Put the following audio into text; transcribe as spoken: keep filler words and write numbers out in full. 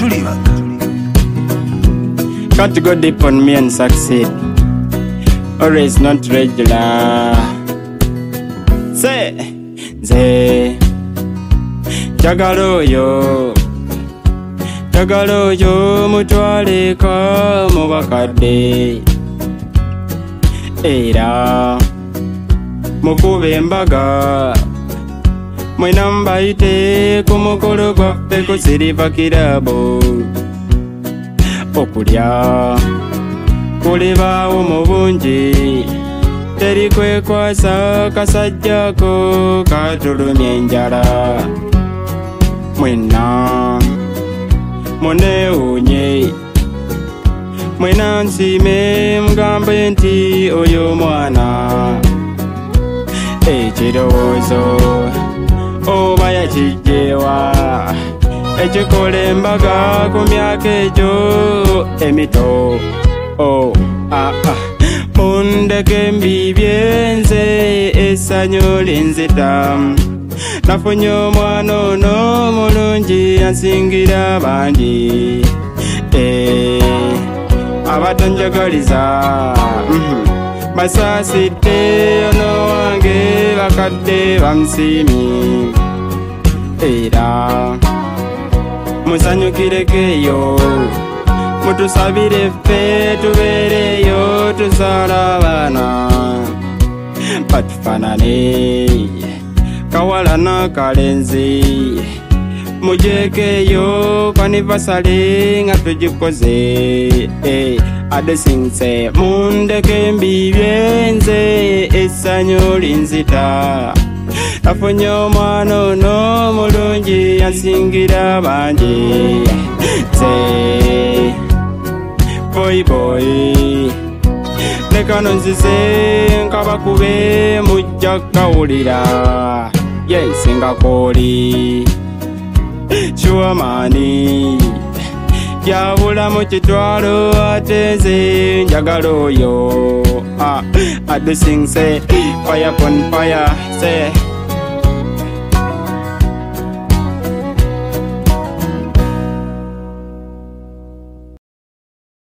Got to go deep on me and succeed, or it's not regular. Say, say, Jagalo yo, Jagalo yo, mutwale ka mubakade. Era, mukube embaga, mwena mbaite kumukolo gwaffe kusiriva kirabo. Okulya kulibaawo mu bungi, teri kwekwasa kasajjako katulumya enjala. Mwenna muneewuunye, mwenna nsiime mugambe nti oyo mwana ekirowoozo oba yakijjeewa ekikola embaga ku myaka egyo emito. Oh, ah, ah. Mundeke mbibye nze essanyu linzita, nafunye omwana ono mulungi ansingira bangi. Eh, abatanjagaliza mm-hmm. basaasidde ono wange bakadde bamusiimi. Era musanyukirekeyo, mutusabire ffe tubeereyo tuzaala abaana batufaanane kawala n'akalenzi. Mujeekeyo kanivasale nga tugikoze. Eh, adesinze mundeke mbibye nze essanyu linzita, nafunye omwana ono mulungi ansingira bangi. Nze boy boy lekano nzize nkabakube mujja kawulira. Yes, ngakoli chuamani yabula mu kitwalo ate nze njagala oyo. Ah, I do sing say fire upon fire, say